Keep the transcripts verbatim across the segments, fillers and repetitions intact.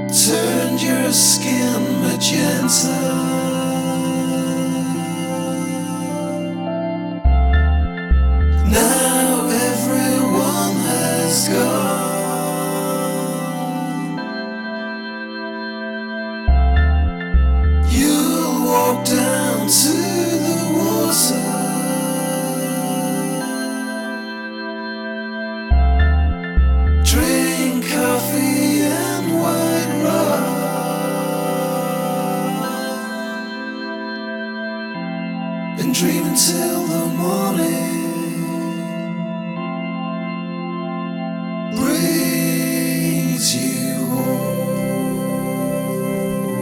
Turned your skin magenta. Now everyone has gone. You'll walk down to the water, drink coffee and white rum, and dream until the morning brings you home.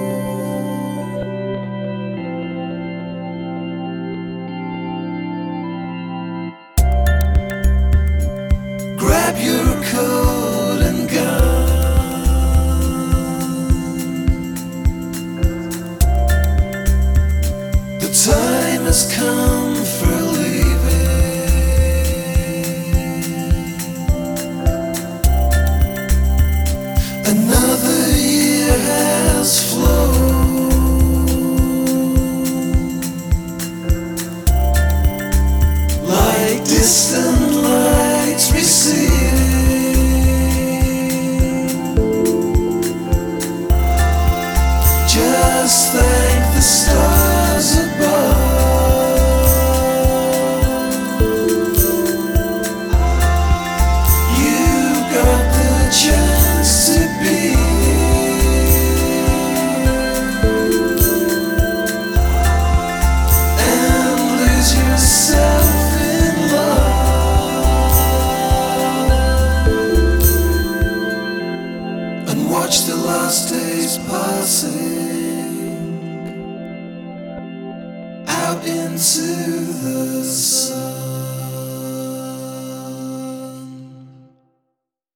Grab your coat and gun. The time has come for leaving. Another year has flown like distant lights receding. Just thank the stars above. You got the chance to be and lose yourself in love, and watch the last days passing out into the sun.